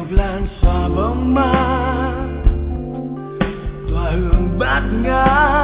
lan xòa bóng ma tỏa hương bát ngát